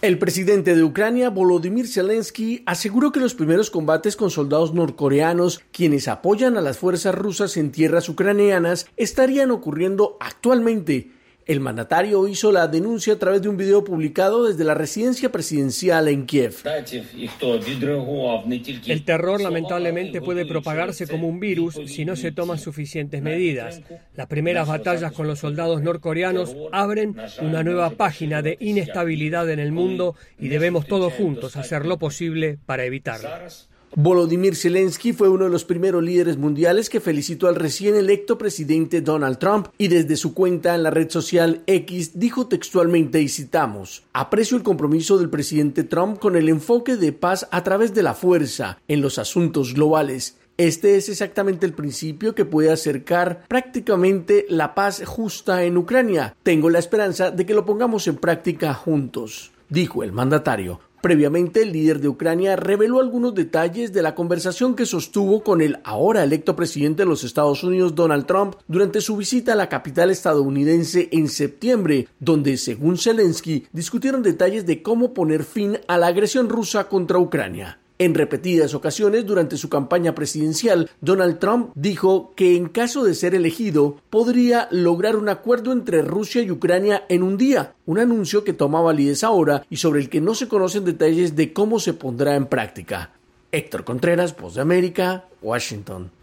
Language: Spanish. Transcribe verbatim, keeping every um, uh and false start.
El presidente de Ucrania, Volodymyr Zelensky, aseguró que los primeros combates con soldados norcoreanos, quienes apoyan a las fuerzas rusas en tierras ucranianas, estarían ocurriendo actualmente. El mandatario hizo la denuncia a través de un video publicado desde la residencia presidencial en Kiev. El terror lamentablemente puede propagarse como un virus si no se toman suficientes medidas. Las primeras batallas con los soldados norcoreanos abren una nueva página de inestabilidad en el mundo y debemos todos juntos hacer lo posible para evitarlo. Volodymyr Zelensky fue uno de los primeros líderes mundiales que felicitó al recién electo presidente Donald Trump y desde su cuenta en la red social X dijo textualmente, y citamos: "Aprecio el compromiso del presidente Trump con el enfoque de paz a través de la fuerza en los asuntos globales. Este es exactamente el principio que puede acercar prácticamente la paz justa en Ucrania. Tengo la esperanza de que lo pongamos en práctica juntos", dijo el mandatario. Previamente, el líder de Ucrania reveló algunos detalles de la conversación que sostuvo con el ahora electo presidente de los Estados Unidos, Donald Trump, durante su visita a la capital estadounidense en septiembre, donde, según Zelensky, discutieron detalles de cómo poner fin a la agresión rusa contra Ucrania. En repetidas ocasiones durante su campaña presidencial, Donald Trump dijo que en caso de ser elegido, podría lograr un acuerdo entre Rusia y Ucrania en un día, un anuncio que toma validez ahora y sobre el que no se conocen detalles de cómo se pondrá en práctica. Héctor Contreras, Voz de América, Washington.